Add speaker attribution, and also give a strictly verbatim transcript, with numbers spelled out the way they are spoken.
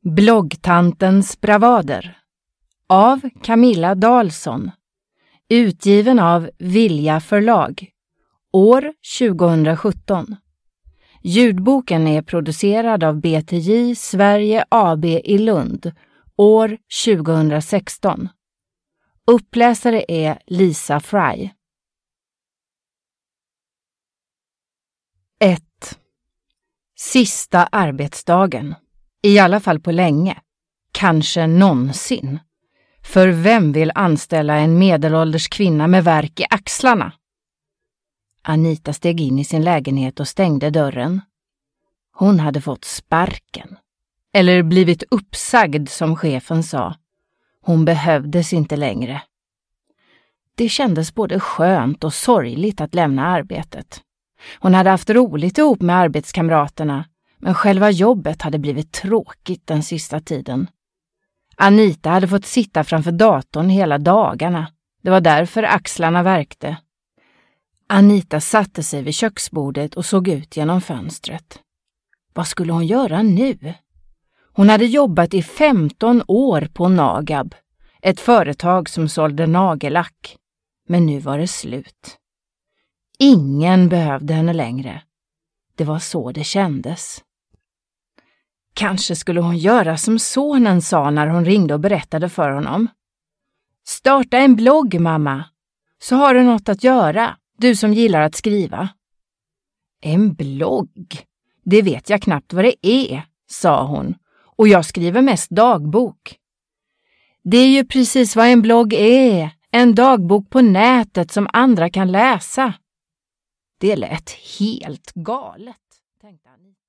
Speaker 1: Bloggtantens bravader av Camilla Dahlsson, utgiven av Vilja förlag, år tjugohundrasjutton. Ljudboken är producerad av B T J Sverige A B i Lund, år tjugohundrasexton. Uppläsare är Lisa Fry. ett. Sista arbetsdagen. I alla fall på länge. Kanske någonsin. För vem vill anställa en medelålders kvinna med värk i axlarna? Anita steg in i sin lägenhet och stängde dörren. Hon hade fått sparken. Eller blivit uppsagd, som chefen sa. Hon behövdes inte längre. Det kändes både skönt och sorgligt att lämna arbetet. Hon hade haft roligt ihop med arbetskamraterna, men själva jobbet hade blivit tråkigt den sista tiden. Anita hade fått sitta framför datorn hela dagarna. Det var därför axlarna värkte. Anita satte sig vid köksbordet och såg ut genom fönstret. Vad skulle hon göra nu? Hon hade jobbat i femton år på Nagab, ett företag som sålde nagellack. Men nu var det slut. Ingen behövde henne längre. Det var så det kändes. Kanske skulle hon göra som sonen sa när hon ringde och berättade för honom. Starta en blogg, mamma. Så har du något att göra, du som gillar att skriva. En blogg? Det vet jag knappt vad det är, sa hon. Och jag skriver mest dagbok. Det är ju precis vad en blogg är. En dagbok på nätet som andra kan läsa. Det lät helt galet, tänkte Anita.